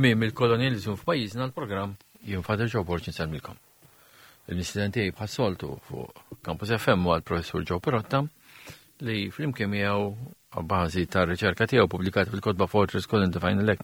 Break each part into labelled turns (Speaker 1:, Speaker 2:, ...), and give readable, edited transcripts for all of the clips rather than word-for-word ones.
Speaker 1: tmiem il-kolonializmu f'pajjiżna l-programm jien Father Joe Borg nsemilkom. Il-President tiegħi bħas-soltu fuq Campus FM huwa l-Professur Joe Perotta li flimkien miegħu għabbażi tar-riċerka tiegħu pubblikata fil-kotba Fortress Colin Define Elect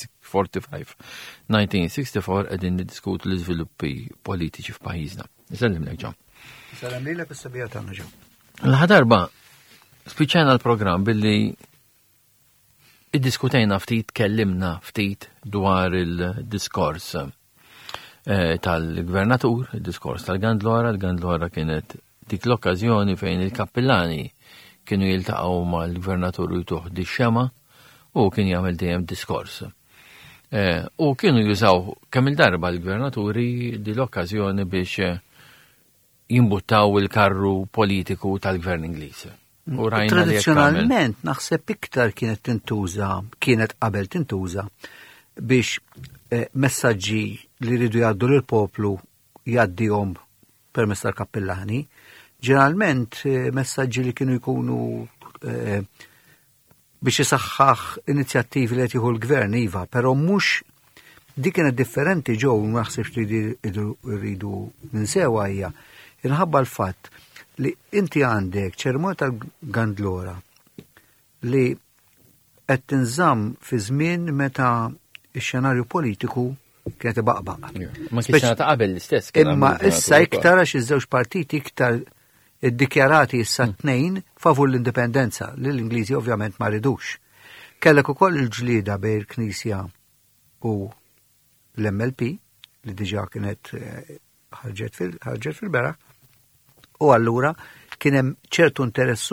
Speaker 1: 1945-1964 qegħdin niddiskutu l-iżviluppi politiċi f'pajjiżna. Nisellimlek Ġon.
Speaker 2: Salam lilek is-sabija tagħna Ġon.
Speaker 1: L-ħadarba spiċċajna l-programm billi iddiskutejna ftit, kellimna ftit dwar il-diskors tal-gvernatur, il-diskors tal-Gandlora. Il-Gandlora kienet dik l-okkażjoni fejn il-kappellani kienu jiltaqgħu mal-gvernatur jtuħ di-xema u kien jagħmel dejjem diskors. U kienu jużaw kemm il-darba l-gvernaturi di l-okkażjoni biex jimbuttaw il-karru politiku tal-gvern Ingliż.
Speaker 2: Tradizzjonalment naħseb iktar kienet qabel tintuża biex messaġġi li rridu jgħaddu lill-poplu jgħaddihom permezz tal-kappellani. Ġeneralment messaġġi li kienu jkunu biex isaħħaħ inizjattivi li qed jieħu l-gvern iva, però mhux dik kienet differenti ġew ma naħsibx li rridu ninsewha hija inħabba l-fatt li inti għandek ċeremonja tal-Gandlora li qed tinżamm fi żmien meta x-xenarju politiku kienet ibaqbaq.
Speaker 1: Ma kienx ta' qabel l-istess.
Speaker 2: Imma issa iktar għax iż-żewġ partiti iktar iddikjarati issa tnejn favur l-indipendenza li l-Ingliżi ovvjament ma ridux. Kellek ukoll il-ġlieda bejn il-Knisja u l-MLP li diġà kienet ħarġet fil-beraħ. U allura kien hemm ċertu interess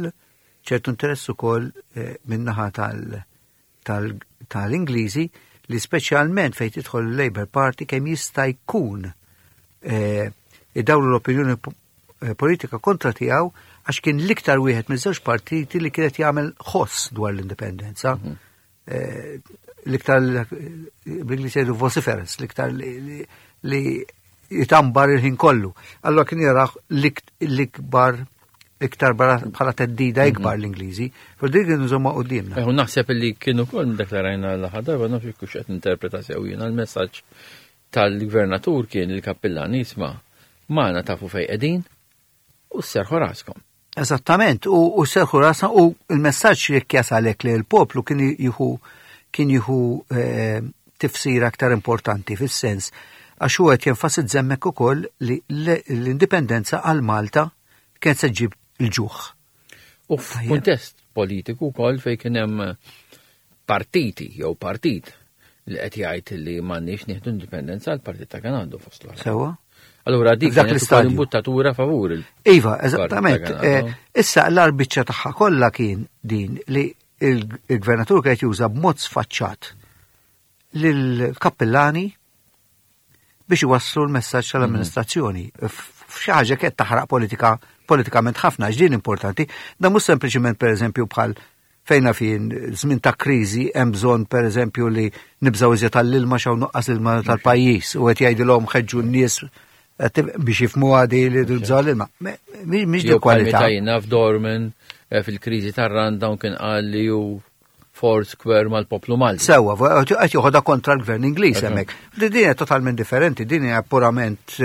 Speaker 2: ukoll min-naħa tal-Ingliżi li speċjalment fejn tidħol il-Labour Party kemm jista' jkun idawru l-opinjoni politika kontra tiegħu għax kien l-iktar wieħed miż-żewġ partiti li kienet jagħmel ħoss dwar l-indipendenza. L-iktar bl-Ingliż jgħidu vociferous, l-iktar li jitambar il-ħin kollu. Allora kien jaraħ l-ikbar iktar bħala teddida ikbar l-Ingliżi, for dik kienu żomma qudiemna.
Speaker 1: U naħseb li kienu wkoll deklarajna l-ħadarba nafx kux qed interpreta sew jiena l-messaġġ tal-gvernatur kien il-kappellani jisma' magħna tafu fejn qegħdin u sserħu raskom.
Speaker 2: Eżattament, u sserħu rasna u l-messaġġ jekk jasalek li l-poplu kien jieħu tifsira aktar importanti fis-sens għax huwa qed jenfasizza hemmhekk ukoll li l-indipendenza għal Malta kienet se ġġib il-ġuħ.
Speaker 1: U f'kuntest politiku wkoll fejn kien hemm partiti jew partit li qed jgħid li m'għandniex nieħdu indipendenza għall partit ta' Kanada fost l-oħra.
Speaker 2: Sewwa?
Speaker 1: Allura dik kienet ukoll imbuttatura favur
Speaker 2: Iva, eżattament. Issa l-arbiċċja tagħha kollha kien din li il-gvernatur kienet juża b'mod sfaċċat lill-kappellani biex iwasslu l-messaġġ tal-amministrazzjoni. F'xi ħaġa qed taħraq politikament ħafna ġdin importanti, da mhux sempliċement pereżempju bħal fejna fin żmien ta' kriżi hemm bżonn pereżempju li nibżgħu iżjed tal-ilma xew nuqqas ilma tal-pajjiż u qed jgħidilhom ħeġġu n-nies biex jifhmu għadi li nibżgħu l-ilma. Mhix dik kwalità.
Speaker 1: Jew f'Dorman fil-kriżi tar-Randa kien qal li hu Foursquare mal-poplu Malti.
Speaker 2: Sewwa, qed joħodha kontra l-gvern Ingliż hemmhekk. Din hija totalment differenti, din hija purament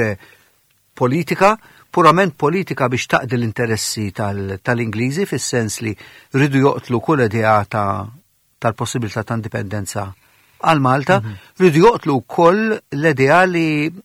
Speaker 2: politika biex taqdi l-interessi tal-Ingliżi fis-sens li rridu joqtlu kull idea tal-possibilità ta' indipendenza għal Malta, rridu joqtlu wkoll l-idea li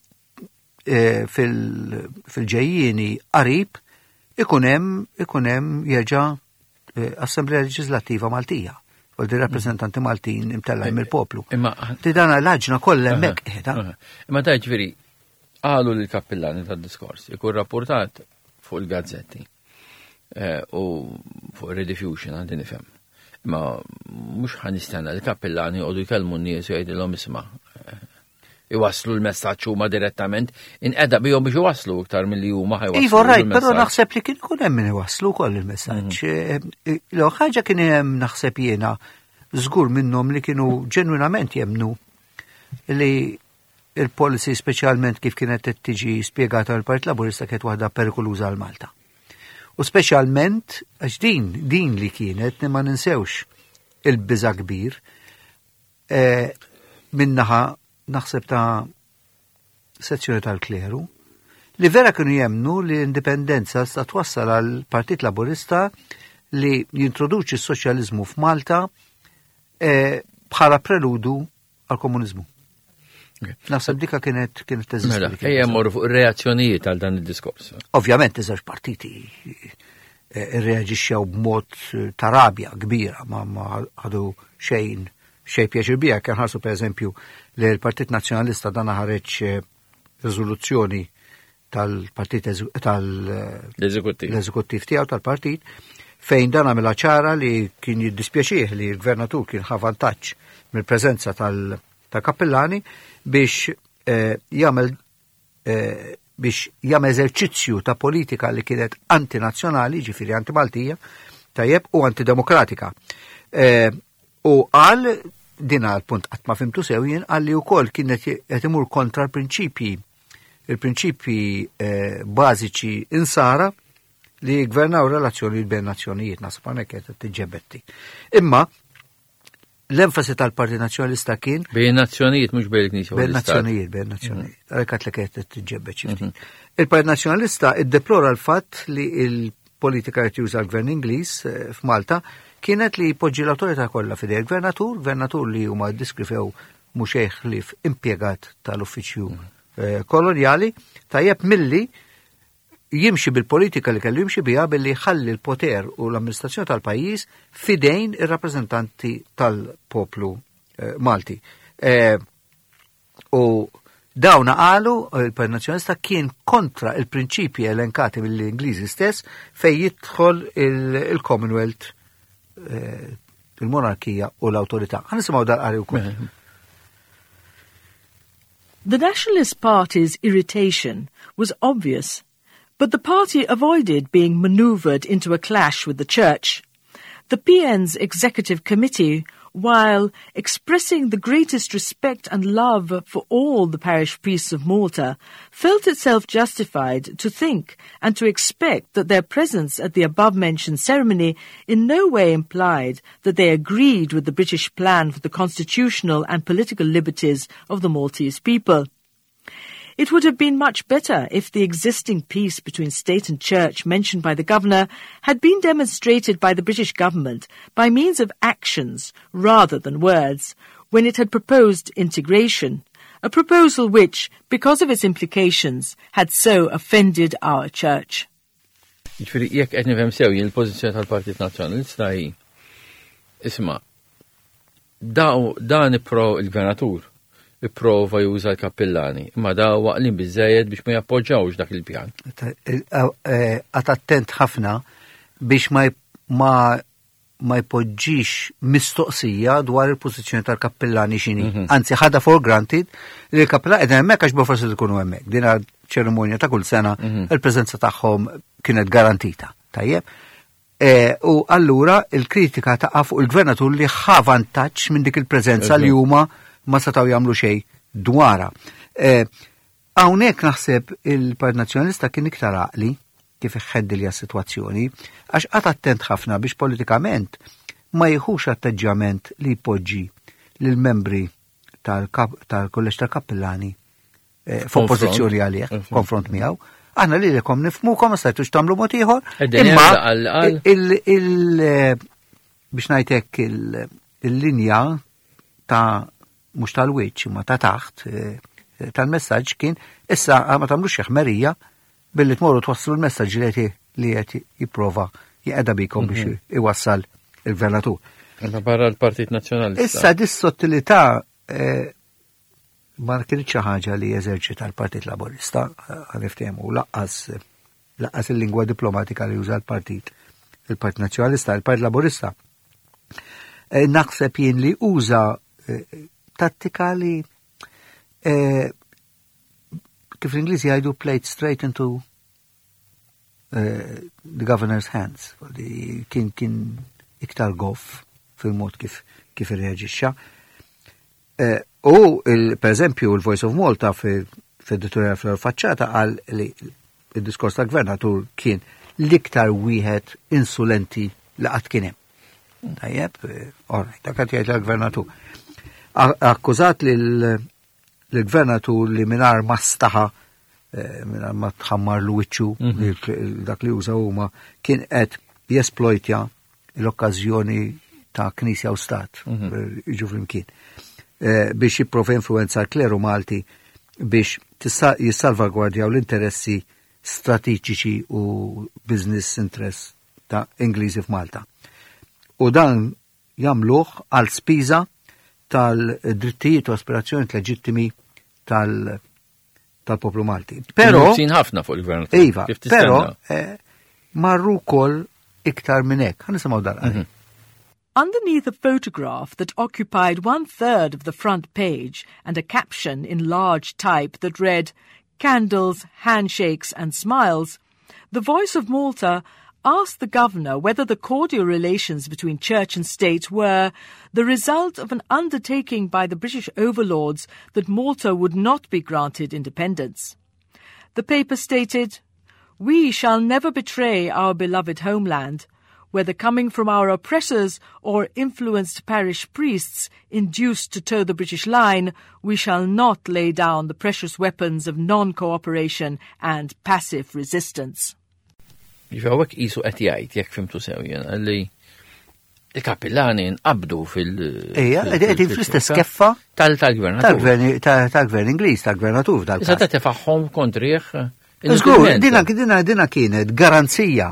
Speaker 2: fil-ġejjieni qarib ikun hemm jerġa' Assembleja Leġislattiva Maltija. U di rappresentanti Maltin imtella mill-poplu. Ti dana l-ħaġna kollha hemmhekk qiegħda.
Speaker 1: Imma ta' ġifieri qalu lill-kappellani tad-diskors ikun rapportat fuq il-gazzetti u fuq rediffusion għandi nifhem. Imma mhux ħanistenna l-kappellani jqogħdu jkellmu n-nies u jgħidilhom isma' iwasslu l-messaġġ huma direttament inqeda bihom biex iwasslu iktar milli huma ħajwasslu.
Speaker 2: Iva rajt, però naħseb li kien ikun hemm min iwasslu wkoll il-messaġġ. Ħaġa kien hemm naħseb jiena żgur minnhom li kienu ġenwinament jemnu li il-policy speċjalment kif kienet tiġi spjegata mill-Partit Laburista kienet waħda perikoluża għal Malta. U speċjalment għax din li kienet ma ninsewx il-biża' kbir minnaħa naħseb ta' sezzjoni tal-kleru li vera kienu jemnu li l-indipendenza sta twassal għal Partit Laburista li jintroduċi s-soċjaliżmu f'Malta bħala preludu għal komunizmu. Naħseb dika kienet teżisti.
Speaker 1: Mela, ejja morru fuq reazzjonijiet għal dan id-diskors.
Speaker 2: Ovvjament iżgħar partiti irreaġixxew b'mod ta' rabja kbira ma ħadu xejn pjaċir bija. Kien ħarsu pereżempju li l-Partit Nazzjonalista dan ħareġ riżoluzzjoni tal-Partit tal-Eżekuttiv tiegħu tal-Partit fejn dan għamilha ċara li kien jiddispjaċih li l-Gvernatur kien ħa vantaġġ mill-preżenza tal-Kappellani biex jagħmel eżerċizzju ta' politika li kienet antinazzjonali, ġifieri antimaltija, tajjeb u antidemokratika. U qal din għal punt qatt ma fimtu sew jien qal li wkoll kienet qed imur kontra il-prinċipji bażiċi insara li gvernaw relazzjoni bejn nazzjonijiet, nasib hawnhekk qed tiġġebetti. Imma l-enfasi tal-Partit Nazzjonalista kien
Speaker 1: bejn nazzjonijiet mhux bejn il-Knisja.
Speaker 2: Bejn nazzjonijiet. Għalhekk li qed tiġġebbed xi ftit. Il-Partit Nazzjonalista iddeplora l-fatt li l-politika qed juża l-Gvern Ingliż f'Malta kienet li jpoġġi l-awtorità kollha fidej il-Gvernatur li huma ddiskrifew mhux ħlief impjegat tal-uffiċċju kolonjali tajjeb milli jimxi bil-politika li kellu jimxi biha billi ħalli l-poter u l-amministrazzjoni tal-pajjiż fidejn ir-rappreżentanti tal-poplu Malti. U dawna qalu il-Partit Nazzjonalista kien kontra il-prinċipji elenkati mill-Ingliżi stess fejn jidħol il-Commonwealth, il-monarkija u l-awtorità. Ħanisimgħu dal-qari wkoll.
Speaker 3: The Nationalist Party's irritation was obvious, but the party avoided being manoeuvred into a clash with the Church. The PN's Executive Committee, while expressing the greatest respect and love for all the parish priests of Malta, felt itself justified to think and to expect that their presence at the above-mentioned ceremony in no way implied that they agreed with the British plan for the constitutional and political liberties of the Maltese people. It would have been much better if the existing peace between state and church mentioned by the governor had been demonstrated by the British government by means of actions rather than words, when it had proposed integration, a proposal which, because of its implications, had so offended our church.
Speaker 1: Ġifieri jekk qed nifhem sew il-pożizzjoni tal-Partit Nazzjonalista hi isma' dan il-Gvernatur ipprova juża l-kappellani, imma da waqlin biżejjed biex ma jappoġġawx dak il-pjan.
Speaker 2: Għad attent ħafna biex ma jpoġġix mistoqsija dwar il-pożizzjoni tal-kappellani x'inhi. Anzi ħadha for granted li l-kappellani qegħdin hemmhekk għax forsi tkunu hemmhekk. Din ċerimonja ta' kull sena il-preżenza tagħhom kienet garantita. Tajjeb. U allura il-kritika taqa' fuq il-Gvernatur li ħa vantaġġ minn dik il-preżenza li huma ma setaw jagħmlu xejn dwarha. Hawnhekk naħseb il-Partit Nazzjonalista kien iktar għaqli kif iħeddilja s-sitwazzjoni għax qatt attent ħafna biex politikament ma jieħux atteġġjament li jpoġġi lill-membri tal-kolleġġ tal-kappellani f'oppożizzjoni għalih, konfront miegħu. Aħna lilkom nifhmukom ma stajtux tagħmlu mod ieħor. Imma biex ngħidlek il-linja ta' mux tal-wiċ, ma ta' taħt tal-messaġġ kien issa ma tagħmlux ħmerija billi tmorru twasslu l-messaġġ li qed jipprova jaqeda bikom biex iwassal il-Gvernatur.
Speaker 1: Għandna barra l-Partit Nazzjonalista. Issa
Speaker 2: dis-sottilità ma kienx xi ħaġa li jeżerċita l-Partit Laburista għaliftehmu laqqas il-lingwa diplomatika li juża il-Partit Nazzjonalista, il-Partit Laburista. Naħseb jien li uża tattika li kif l-Ingliżi jgħidu played straight into the governor's hands. Kien iktar goff fil-mod kif irreaġixxa. U per eżempju il-Voice of Malta fid-editorial fl-faċċata qal li il-diskors tal-Gvernatur kien l-iktar wieħed insulenti li qatt kien hemm. Tajjeb, orrejt, dak qed jgħid l-Gvernatur. akkużat l-gvernatur li minar ma staħa, minar ma tħammar l-wicċu, dak li użaw huma, kien qed jesploitja l-okkażjoni ta' Knisja u Stat, iġu flimkien, biex jipprova influenza l-kleru Malti biex jissalvagwardjaw l-interessi strateġiċi u business interest ta' Ingliżi f'Malta. U dan jagħmluh għal spiża tal-drittijiet u aspirazzjoni leġittimi tal-poplu Malti. Però
Speaker 1: ħafna fuq il-gvern.
Speaker 2: Iva, però marru wkoll iktar minn hekk. Ħanisimgħu dal-qari.
Speaker 3: Underneath a photograph that occupied 1/3 of the front page and a caption in large type that read, "Candles, handshakes and smiles," the Voice of Malta asked the governor whether the cordial relations between church and state were the result of an undertaking by the British overlords that Malta would not be granted independence. The paper stated, "We shall never betray our beloved homeland, whether coming from our oppressors or influenced parish priests induced to toe the British line, we shall not lay down the precious weapons of non-cooperation and passive resistance."
Speaker 1: Jifawek isu qed jgħid jekk fimtu sewjen għalli il-kappellani nqabdu
Speaker 2: qegħdin fl-istess keffa
Speaker 1: tal-gvernatur.
Speaker 2: Tal-gvern Ingliż, tal-gvernatur.
Speaker 1: Issa ta' tifaħħom kontrih.
Speaker 2: Żgur, dina kienet garanzija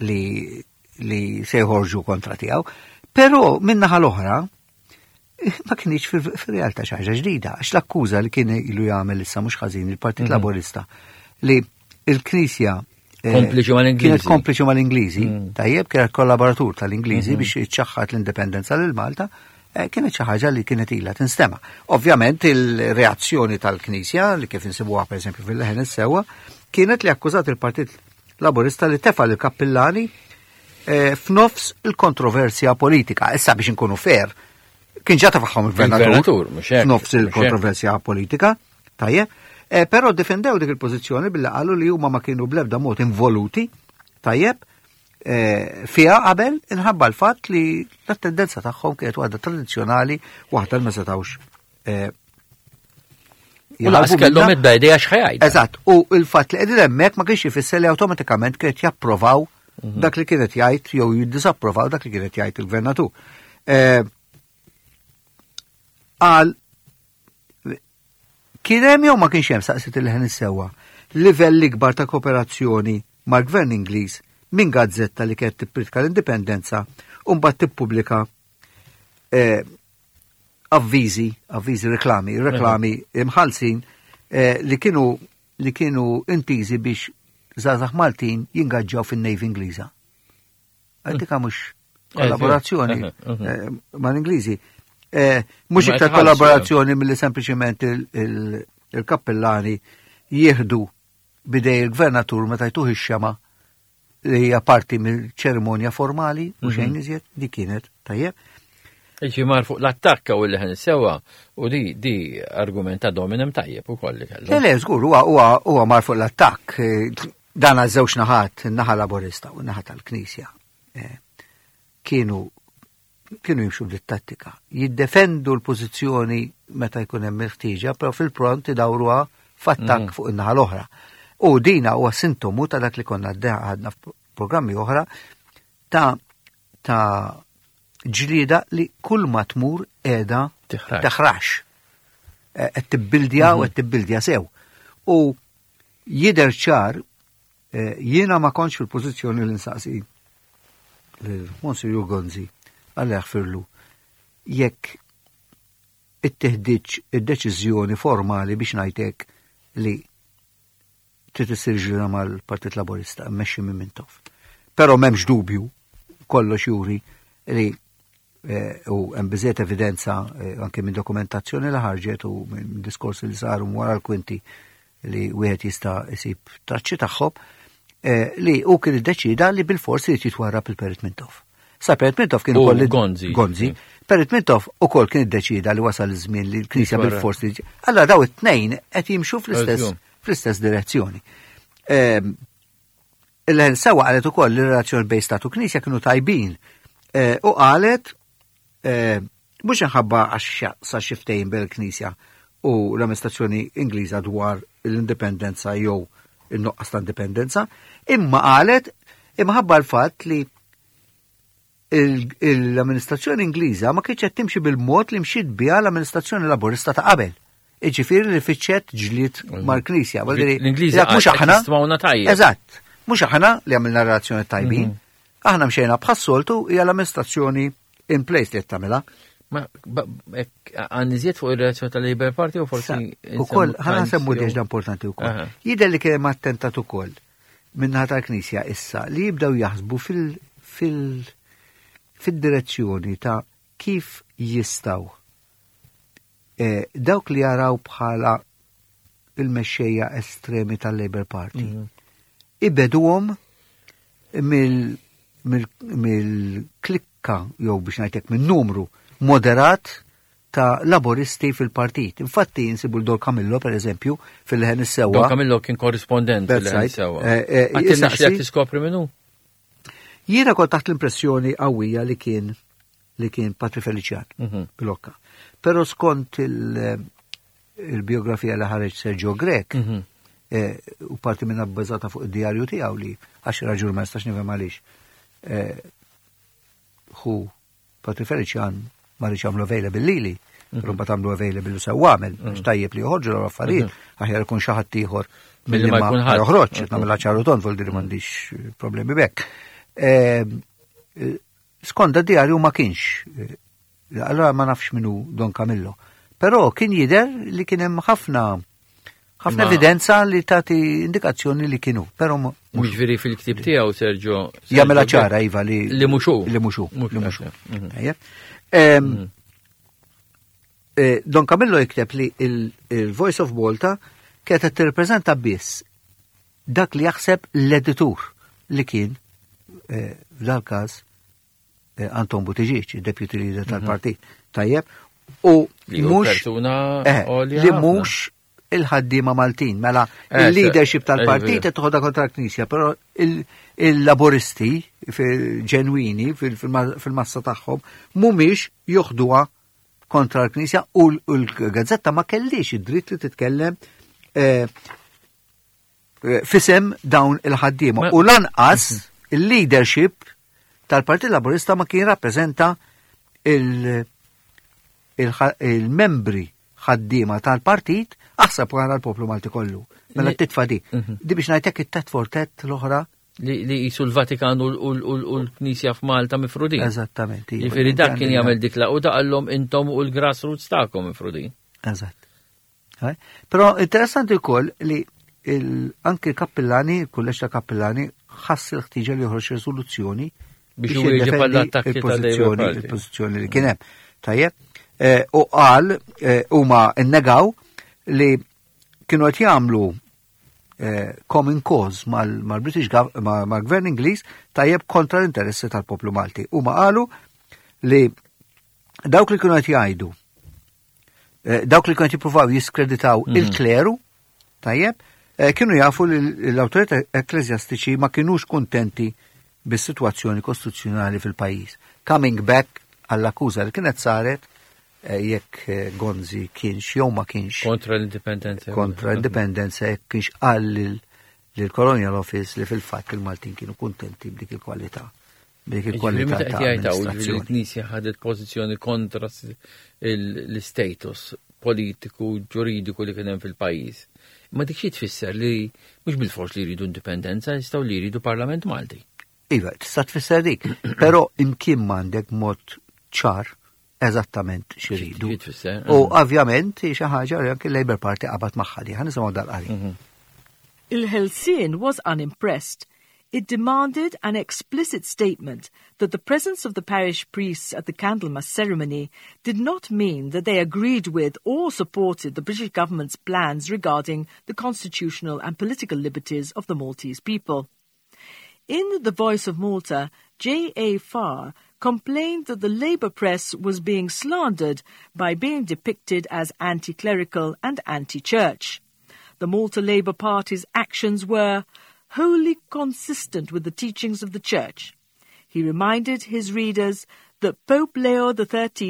Speaker 2: li se jħorġu kontra tiegħu, però min-naħa l-oħra ma kienx fir-realtà xi ħaġa ġdida, għax l-akkuża li kien ilu jagħmel issa mhux ħażin il-Partit Laburista li l-Knisja kienet kompliċi mal-Ingliżi, tajjeb kienet kollaboratur tal-Ingliżi biex iċċaħħat l-indipendenza lil Malta, kienet xi ħaġa li kienet ilha tinstema'. Ovvjament il-reazzjoni tal-Knisja li kif insibuha pereżempju fil-leħen is-sewwa kienet li akkużat il-Partit Laburista li tefal il-kappillani f'nofs il-kontroversja politika. Issa biex inkunu fair, kien ġata faħħom il-gvernatur f'nofs il-kontroversja politika, tajjeb, però defendew dik il-pożizzjoni billi qalu li huma ma kienu bl-ebda mod involuti, tajjeb, fiha qabel inħabba l-fatt li l-tendenza tagħhom kienet waħda tradizzjonali waħda li ma setgħux
Speaker 1: u laqas kellhom id-idea x'ħajjed.
Speaker 2: Eżatt, u l-fatt li qegħdin hemmhekk ma kienx ifisser li awtomatikament kienet japprovaw dak li kienet jgħid jew jiddisapprovaw dak li kienet jgħid il-gvernatur. Għal kien hemm jew ma kienx hemm saqsit il-ħen issewwa livell ikbar ta' kooperazzjoni mal-Gvern Ingliż minn gazzetta li kienet tippubblika l-indipendenza u mbagħad tippubblika avviżi reklami imħallsin li kienu intiżi biex żgħażagħ Maltin jingaġġaw fin-Navy Ingliża. Dik mhux kollaborazzjoni mal-Ingliżi. Mhux iktar kollaborazzjoni milli sempliċement il-kappellani jieħdu bidej il-gvernatur meta jtuħ ix-xema li hija parti mill-ċerimonja formali u xejn iżjed dik kienet tajjeb.
Speaker 1: Mar fuq l-attakka u li ħan sewa u di argumenta dominem tajjeb ukoll li kellu.
Speaker 2: Le, żgur huwa mar fuq l-attakk. Dan għaż-żewġ naħat, in-naħa Laburista u n-naħa tal-Knisja kienu jimxu bit-tattika. Jiddefendu l-pożizzjoni meta jkun hemm ħtieġa, però fil-pront idawruha f'attakk fuq in-naħa l-oħra. U dina huwa sintomu ta' dak li konna għadna f'programmi oħra ta' ġlieda li kull ma tmur qiegħda teħrax. Qed tibbildja u qed tibbildja sew. U jidher ċar jiena ma kontx fil-pożizzjoni li nsaqsi Monsignor Gonzi Alla jaħfirlu, jekk it-teħdiġ id-deċiżjoni formali biex ngħidlek li trid issir ġira mal-Partit Laburista mmexxi minn Mintoff. Però m'hemmx dubju kollox juri li u hemm biżejjed evidenza anke minn dokumentazzjoni li ħarġet u minn diskorsi li saru wara l-kwinti li wieħed jista' jsib traċċi tagħhom li hu kien iddeċida li bil-forsi li jitwarrab il-Perit Mintoff. Sa Perit Mintoff kien ukoll Gonzi. Perit Mintoff ukoll kien iddeċida li wasal iż-żmien li l-Knisja bil-forsi. Allora daw it-tnejn qed jimxu fl-istess direzzjoni. Il-sewa qalet ukoll li relazzjoni bejn Stat u Knisja kienu tajbin u qalet mhux inħabba għax sa xiftejn bil-Knisja u l-amministrazzjoni Ingliża dwar l-indipendenza jew in-noqqas ta' indipendenza, imma qalet imħabba l-fatt li l-amministrazzjoni Ingliża ma kienx qed timxi bil-mod li mxiet biha l-amministrazzjoni Laburista ta' qabel. Iġifieri li fiċċet ġlied mal-Knisja.
Speaker 1: L-Ingliża mhux tajjeb.
Speaker 2: Eżatt, mhux aħna li għamilna relazzjoni tajbin. Aħna mxejna bħas-soltu hija l-amministrazzjoni in place li qed tagħmilha.
Speaker 1: Ma għanniżiet fuq ir-relazzjoni tal-Labour Party u forsi.
Speaker 2: Ukoll, ħana nsemmu deġda importanti wkoll. Jidher li kien attentat ukoll minnaħa tal-Knisja issa li jibdew jaħsbu fil-direzzjoni ta' kif jistaw dawk li jaraw bħala il-mexxejja estremi tal-Labour Party ibeduhom mill-klikka jew biex ngħidlek min-numru moderat ta' laboristi fil-partit. Infatti insibu l-Dol Camillo, per eżempju, fil-ħen is-sewwa.
Speaker 1: Dol Camillo kien korrispondent fil-ħen is-sewwa. Għattinna xlek tiskopri minnu?
Speaker 2: Jiena kont taħt l-impressjoni qawwija li kien Patri Felician bil-okka. Però skont il-biografija li ħareġ Sergio Grek, u parti minna bbażata fuq id-diarju tiegħu li għax raġul ma nistax nifhem għaliex. Patri Felician ma rridx għamlu available lili, però mbagħad għamlu available sew għamel, x'tajjeb li joħorġu l-affarijiet, aħjar ikun xi ħadd ieħor milli ma joħroġ, nagħmilha ċaruton fuq dir m'għandix problemi bekk. Skonda diarju ma kienx, allora ma nafx minnu Don Camillo, però kien jidher li kien hemm ħafna evidenza li tagħti indikazzjoni li kienu, però
Speaker 1: mhux veri fil-ktib tiegħu Sergio
Speaker 2: jagħmilha ċara iva li
Speaker 1: mhux.
Speaker 2: Don Camillo jikteb li il-Voice of Malta kienet tirrepreżenta biss dak li jaħseb l-editur li kien f'dal każ Anton Buttigieg, il-deputy leader tal-partit. Tajjeb, u mhux li mhux il-ħaddiema Maltin, mela il-leadership tal-partit qed toħodha kontra l-Knisja, però il-laboristi ġenwini fil-massa tagħhom mhumiex joħduha kontra l-Knisja u l-gazzetta ma kellix id-dritt li titkellem fisem dawn il-ħaddiema. U lanqas il-leadership tal-Partit Laburista ma kien rappreżenta il-membri ħaddiema tal-partit aħseb wara l-poplu Malti kollu. Mela t-titfa di. Di biex ngħidlek it-tet fortet l-oħra.
Speaker 1: Li jisu l-Vatikan u l-Knisja f'Malta mifrudin.
Speaker 2: Eżattament.
Speaker 1: Ġifieri dak kien jagħmel dik laqgħa qallhom intom u l-grassroots tagħkom mifrudin.
Speaker 2: Eżatt. Però interessanti wkoll li anke l-kappellani, il-kulleġġ ta' kappellani ħass il-ħtiġa li joħroġ riżoluzzjoni
Speaker 1: biex jieġib għall-attakki
Speaker 2: il-pożizzjoni li kien hemm. Tajjeb. U qal huma nnegaw li kienu qed jagħmlu common cause mal-British mal-Gvern Ingliż tajjeb kontra l-interessi tal-poplu Malti. Huma qalu li dawk li kienu qed jgħidu dawk li kienu qed jippruvaw jiskreditaw il-kleru tajjeb kienu jafu li l-awtorità ekklesjastiċi ma kienux kuntenti bis-sitwazzjoni kostituzzjonali fil-pajjiż. Coming back għall-akkuża li kienet saret jekk Gonzi kienx jew ma kienx
Speaker 1: kontra l-indipendenza
Speaker 2: jekk kienx qal lill-Colonial Office li fil-fatt il-Maltin kienu kuntenti b'dik il-kwalità. B'dik il-kwalità ta' amministrazzjoni.
Speaker 1: Il-Knisja ħadet pożizzjoni kontra l-status politiku ġuridiku li kien hemm fil-pajjiż. Ma dik xi tfisser li mhux bil-fors li jridu indipendenza, jistgħu li jridu Parlament Malti.
Speaker 2: Iva, tista' tfisser dik, però imkien m'għandek mod ċar eżattament xiridu. U ovvjament xi ħaġa li anke l-Labour Party qabad magħha li ħa nisimgħu dal-qari.
Speaker 3: Il-Helsin was unimpressed. It demanded an explicit statement that the presence of the parish priests at the Candlemas ceremony did not mean that they agreed with or supported the British government's plans regarding the constitutional and political liberties of the Maltese people. In The Voice of Malta, J.A. Farr complained that the Labour press was being slandered by being depicted as anti-clerical and anti-church. The Malta Labour Party's actions were wholly consistent with the teachings of the Church. He reminded his readers that Pope Leo XIII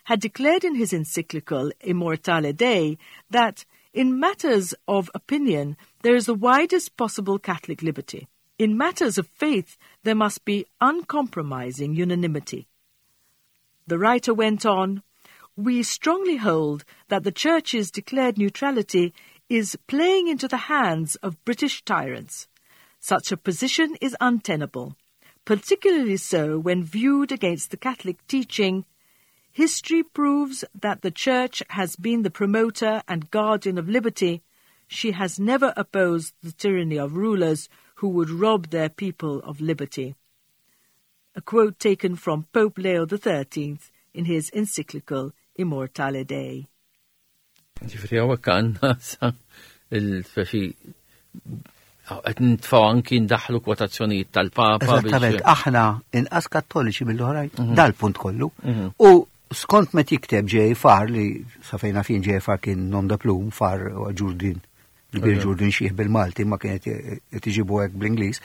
Speaker 3: had declared in his encyclical Immortale Dei that in matters of opinion there is the widest possible Catholic liberty. In matters of faith there must be uncompromising unanimity. The writer went on, "We strongly hold that the Church's declared neutrality is playing into the hands of British tyrants. Such a position is untenable, particularly so when viewed against the Catholic teaching. History proves that the Church has been the promoter and guardian of liberty. She has never opposed the tyranny of rulers who would rob their people of liberty." A quote taken from Pope Leo XIII in his encyclical Immortale Dei.
Speaker 1: Ġifri għawek għanna il-feċi għet nitfaw anki ndaħlu kwotazzjonijiet tal-Papa.
Speaker 2: Eżattament, aħna inqas kattoliċi mill-oħrajn, dal-punt kollu. U skont met jikteb JFR li safejna fin JFR kien non da plum far Ġurdin, il-bir Ġurdin xieħ bil-Malti, ma kienet jtiġibu għek bl-Inglis.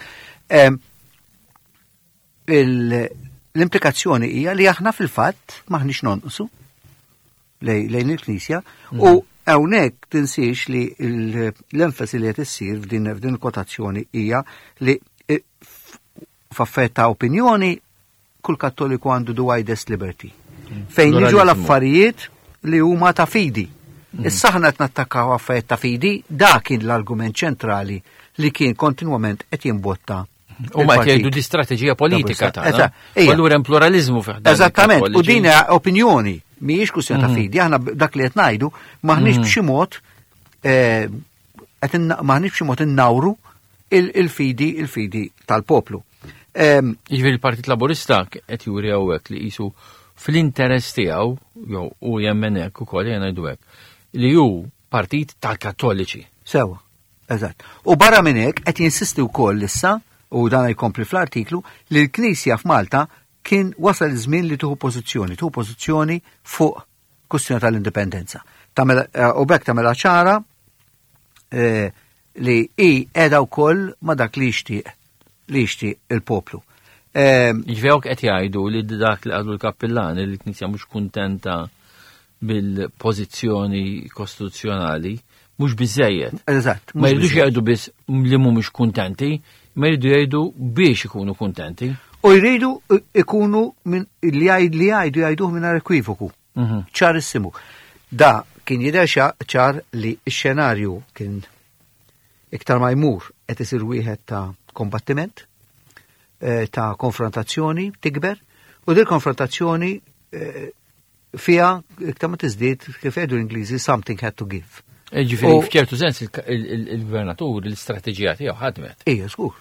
Speaker 2: L-implikazzjoni hija li aħna fil-fatt maħniex nonqsu lejn il-Knisja u hawnhekk tinsiex li l-enfasi li qed issir f'din il-kotazzjoni hija li f'affett ta' opinjoni kull Kattoliku għandu the widest liberty. Fejn jiġu għal-affarijiet li huma ta' fidi. Issa aħna qed nattakkaw affarijiet ta' fidi, dak kien l-argument ċentrali li kien kontinwament qed jinbotta.
Speaker 1: U ma jgħidu di strateġija politika ta' allura hemm pluralizmu fih.
Speaker 2: Eżattament, u din opinjoni mhijiex kwistjoni ta' fidi, aħna dak li qed ngħidu maħniex b'xi mod maħniex b'xi mod innawru il-fidi tal-poplu.
Speaker 1: Jiġifieri il-Partit Laburista qed juri hawnhekk li qisu fl-interess tiegħu jew u jemmen hekk ukoll jien ngħidu hekk li hu partit tal-Kattoliċi.
Speaker 2: Sewa, eżatt. U barra minn hekk qed jinsisti wkoll issa u dan jkompli fl-artiklu li l-Knisja f'Malta kien wasal iż-żmien li tuħu pożizzjoni fuq kwestjoni tal-indipendenza. U bekk tagħmilha ċara li hi qiegħda wkoll ma dak li jixtieq il-poplu.
Speaker 1: Ġvejok qed jgħidu li dak li għadu l-Kappillani li l-Knisja mhux kuntenta bil-pożizzjoni kostituzzjonali mhux biżejjed.
Speaker 2: Eżatt.
Speaker 1: Ma jridux jgħidu biss li mhumiex kuntenti, ma jridu jgħidu biex ikunu kuntenti.
Speaker 2: U jridu ikunu li jgħiduh minn ekwivoku. ċarissimu. Da kien jidher ċar li x-xenarju kien iktar ma jmur qed isir wieħed ta' kombattiment, ta' konfrontazzjoni tikber, u dil konfrontazzjoni fija iktar ma tiżdied kif jgħidu l-Ingliżi something had to give.
Speaker 1: Ġifieri f'ċertu sens il-gvernatur l-istrateġija tiegħu ħadmet.
Speaker 2: Ija, żgur.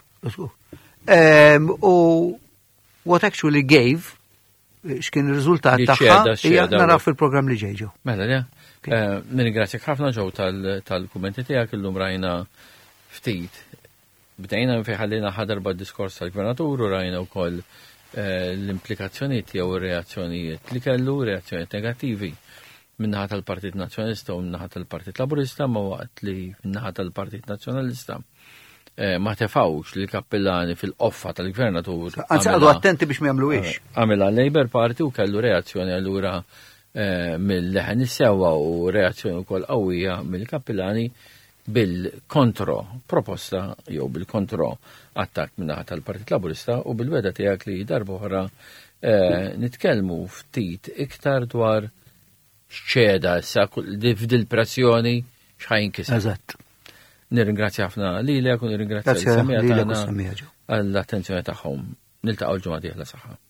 Speaker 2: U what actually gave x'kien ir-riżultat tagħha hija nara fil-programm li ġejġu.
Speaker 1: Mela le. Nirringrazzjak ħafna ġew tal-kummenti tiegħek illum rajna ftit. Bdejna fejn ħallina ħadar bad-diskors tal-gvernatur u rajna wkoll l-implikazzjonijiet jew ir-reazzjonijiet li kellu, reazzjonijiet negattivi minnaħa tal-Partit Nazzjonalista u minnaħa tal-Partit Laburista, ma waqt li minnaħa tal-Partit Nazzjonalista ma tefawx li kappellani fil-offa tal-gvernatur.
Speaker 2: Anzi għadu attenti biex ma jagħmluhiex.
Speaker 1: Għamela Labour Party u kellu reazzjoni allura mill-leħen is-sewwa u reazzjoni wkoll qawwija mill-kappellani bil-kontro proposta jew bil-kontro attak minnaħa tal-Partit Laburista u bil-weda tiegħek li darba oħra nitkellmu ftit iktar dwar xċeda sa f'dil pressjoni x'ħajn kiseb.
Speaker 2: Eżatt.
Speaker 1: Nirringrazzja ħafna lilek u nirringrazzja l-semija tagħna għall-attenzjoni tagħhom. Niltaqgħu l-ġimgħa dieħla saħħa.